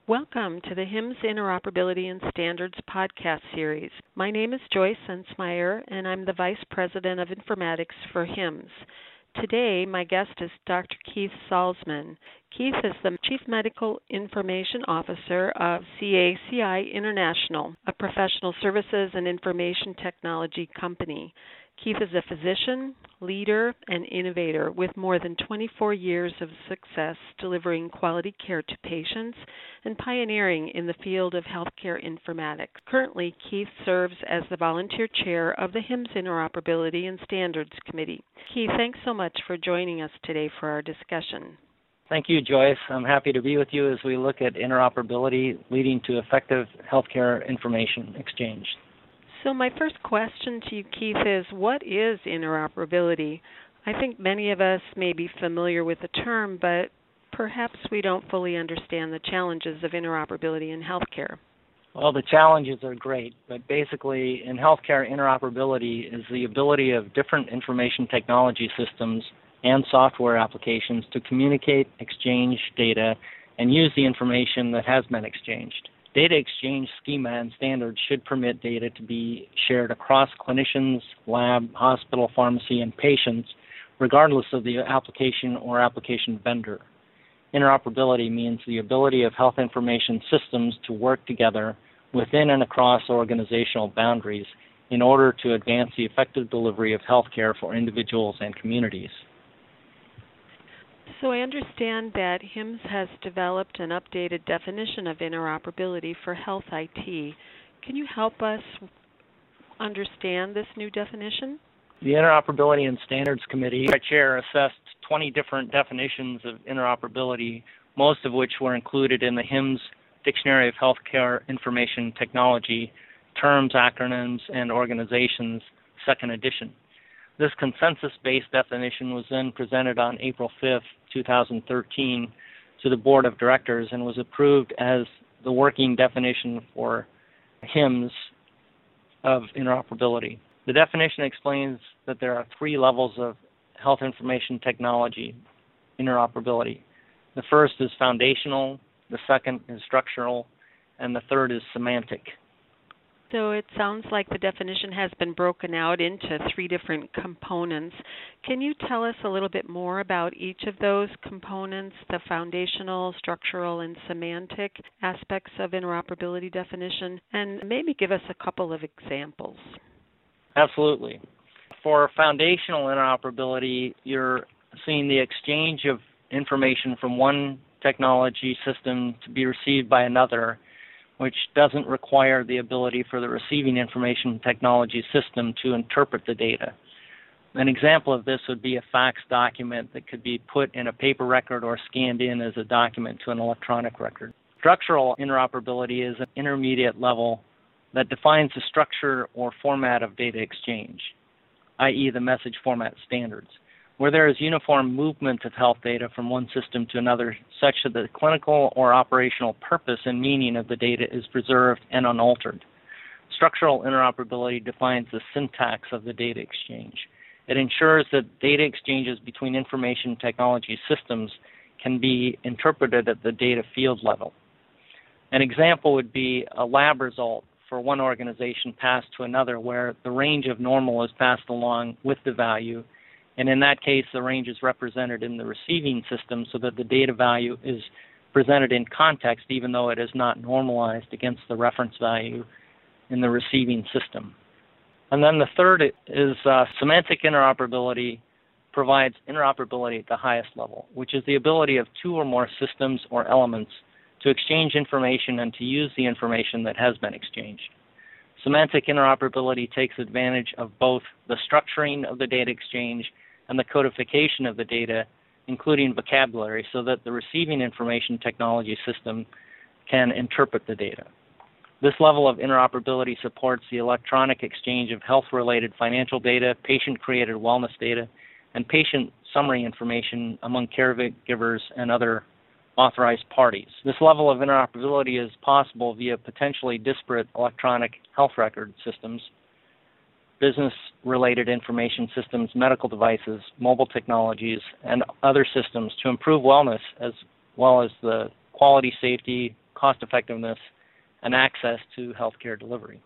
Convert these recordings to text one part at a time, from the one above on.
Welcome to the HIMSS Interoperability and Standards podcast series. My name is Joyce Ensmeyer, and I'm the Vice President of Informatics for HIMSS. Today, my guest is Dr. Keith Salzman. Keith is the Chief Medical Information Officer of CACI International, a professional services and information technology company. Keith is a physician, leader, and innovator with more than 24 years of success delivering quality care to patients and pioneering in the field of healthcare informatics. Currently, Keith serves as the volunteer chair of the HIMSS Interoperability and Standards Committee. Keith, thanks so much for joining us today for our discussion. Thank you, Joyce. I'm happy to be with you as we look at interoperability leading to effective healthcare information exchange. So my first question to you, Keith, is what is interoperability? I think many of us may be familiar with the term, but perhaps we don't fully understand the challenges of interoperability in healthcare. Well, the challenges are great, but basically in healthcare, interoperability is the ability of different information technology systems and software applications to communicate, exchange data, and use the information that has been exchanged. Data exchange schema and standards should permit data to be shared across clinicians, lab, hospital, pharmacy, and patients, regardless of the application or application vendor. Interoperability means the ability of health information systems to work together within and across organizational boundaries in order to advance the effective delivery of healthcare for individuals and communities. So I understand that HIMSS has developed an updated definition of interoperability for health IT. Can you help us understand this new definition? The Interoperability and Standards Committee, our chair, assessed 20 different definitions of interoperability, most of which were included in the HIMSS Dictionary of Healthcare Information Technology, Terms, Acronyms, and Organizations, 2nd edition. This consensus-based definition was then presented on April 5th, 2013 to the Board of Directors and was approved as the working definition for HIMSS of interoperability. The definition explains that there are 3 levels of health information technology interoperability. The first is foundational, the second is structural, and the third is semantic. So it sounds like the definition has been broken out into 3 different components. Can you tell us a little bit more about each of those components, the foundational, structural, and semantic aspects of interoperability definition, and maybe give us a couple of examples? Absolutely. For foundational interoperability, you're seeing the exchange of information from one technology system to be received by another, which doesn't require the ability for the receiving information technology system to interpret the data. An example of this would be a fax document that could be put in a paper record or scanned in as a document to an electronic record. Structural interoperability is an intermediate level that defines the structure or format of data exchange, i.e. the message format standards, where there is uniform movement of health data from one system to another such that the clinical or operational purpose and meaning of the data is preserved and unaltered. Structural interoperability defines the syntax of the data exchange. It ensures that data exchanges between information technology systems can be interpreted at the data field level. An example would be a lab result for one organization passed to another where the range of normal is passed along with the value, and in that case, the range is represented in the receiving system so that the data value is presented in context even though it is not normalized against the reference value in the receiving system. And then the third is semantic interoperability provides interoperability at the highest level, which is the ability of 2 or more systems or elements to exchange information and to use the information that has been exchanged. Semantic interoperability takes advantage of both the structuring of the data exchange and the codification of the data, including vocabulary, so that the receiving information technology system can interpret the data. This level of interoperability supports the electronic exchange of health-related financial data, patient-created wellness data, and patient summary information among caregivers and other authorized parties. This level of interoperability is possible via potentially disparate electronic health record systems, business-related information systems, medical devices, mobile technologies, and other systems to improve wellness as well as the quality, safety, cost-effectiveness, and access to healthcare delivery.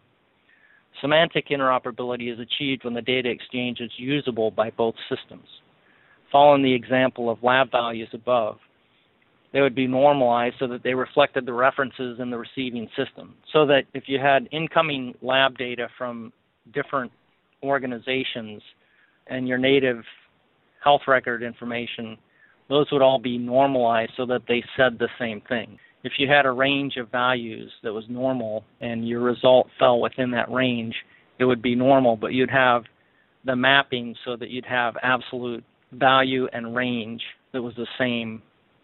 Semantic interoperability is achieved when the data exchange is usable by both systems. Following the example of lab values above, they would be normalized so that they reflected the references in the receiving system, so that if you had incoming lab data from different organizations and your native health record information, those would all be normalized so that they said the same thing. If you had a range of values that was normal and your result fell within that range, it would be normal, but you'd have the mapping so that you'd have absolute value and range that was the same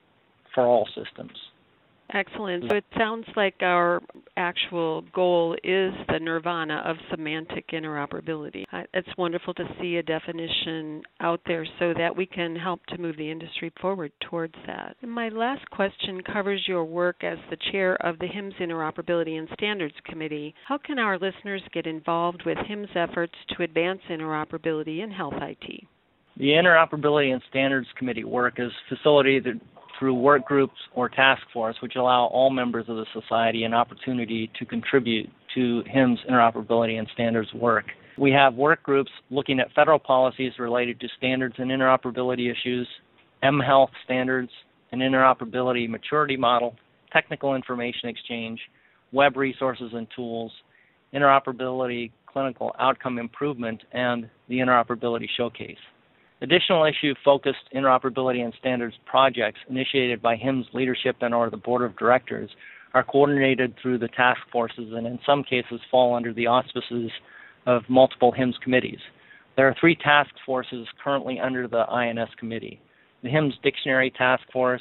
for all systems. Excellent. So it sounds like our actual goal is the nirvana of semantic interoperability. It's wonderful to see a definition out there so that we can help to move the industry forward towards that. And my last question covers your work as the chair of the HIMSS Interoperability and Standards Committee. How can our listeners get involved with HIMSS efforts to advance interoperability in health IT? The Interoperability and Standards Committee work is facilitated through work groups or task force, which allow all members of the society an opportunity to contribute to HIMSS interoperability and standards work. We have work groups looking at federal policies related to standards and interoperability issues, mHealth standards, and interoperability maturity model, technical information exchange, web resources and tools, interoperability clinical outcome improvement, and the interoperability showcase. Additional issue-focused interoperability and standards projects initiated by HIMSS leadership and or the board of directors are coordinated through the task forces and in some cases fall under the auspices of multiple HIMSS committees. There are 3 task forces currently under the INS committee: the HIMSS Dictionary Task Force,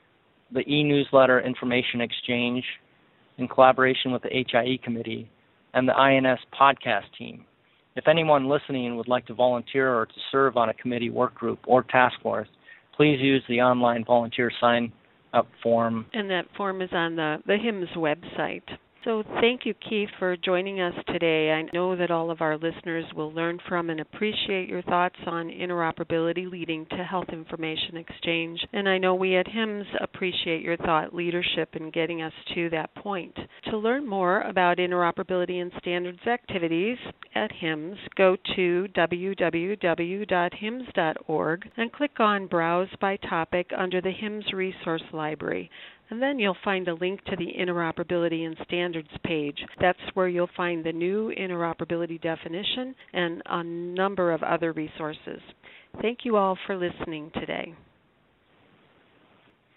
the e-newsletter information exchange in collaboration with the HIE committee, and the INS podcast team. If anyone listening would like to volunteer or to serve on a committee, work group, or task force, please use the online volunteer sign-up form. And that form is on the HIMSS website. So thank you, Keith, for joining us today. I know that all of our listeners will learn from and appreciate your thoughts on interoperability leading to health information exchange. And I know we at HIMSS appreciate your thought leadership in getting us to that point. To learn more about interoperability and standards activities at HIMSS, go to www.himss.org and click on Browse by Topic under the HIMSS Resource Library. And then you'll find a link to the Interoperability and Standards page. That's where you'll find the new interoperability definition and a number of other resources. Thank you all for listening today.